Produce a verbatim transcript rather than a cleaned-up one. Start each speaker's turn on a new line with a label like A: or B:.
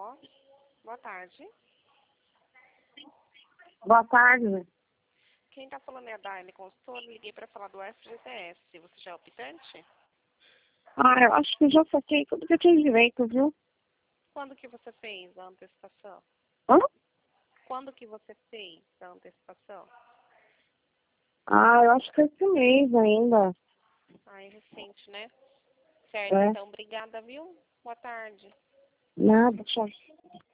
A: Alô? Boa tarde.
B: Boa tarde.
A: Quem está falando é a Daiane Consultor. Liguei para falar do F G T S. Você já é optante?
B: Ah, eu acho que eu já saquei tudo que eu tinha direito, viu?
A: Quando que você fez a antecipação?
B: Hã?
A: Quando que você fez a antecipação?
B: Ah, eu acho que é esse mês ainda.
A: Ah, é recente, né? Certo,
B: É.
A: então, obrigada, viu? Boa tarde.
B: Nada, tchau.